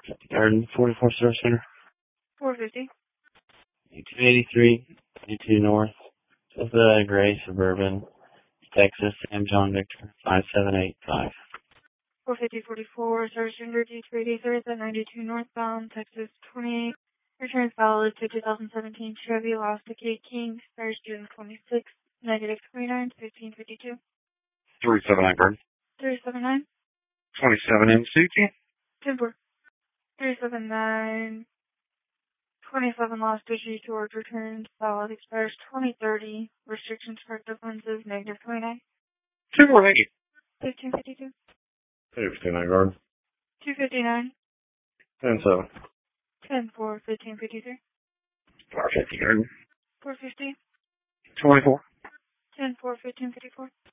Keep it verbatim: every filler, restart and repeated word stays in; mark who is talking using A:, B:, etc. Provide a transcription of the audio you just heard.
A: Garden, forty-four Service Center.
B: four fifty.
A: two eighty-three, eighty-two North, Sosa Gray, Suburban, Texas, Sam John Victor, five seven eight five.
B: four fifty forty-four, Service Center, D two eighty-three, ninety-two northbound, Texas twenty-eight. Return valid to two thousand seventeen Chevy Elastic eight King, expires June twenty-sixth, negative twenty-nine, fifteen fifty-two.
A: three seven nine, Burn.
B: three seven nine.
A: twenty-seven in Suki.
B: ten four. three seven nine. twenty-seven Lost Digit George returns valid, expires twenty thirty. Restrictions for differences, negative twenty-nine.
A: two four eight.
B: fifteen fifty-two.
A: two fifty-nine, Garden.
B: two fifty-nine.
A: ten seven.
B: ten four, fifteen fifty-three.
A: four fifty, Garden.
B: four fifty.
A: twenty-four.
B: ten four, fifteen fifty-four.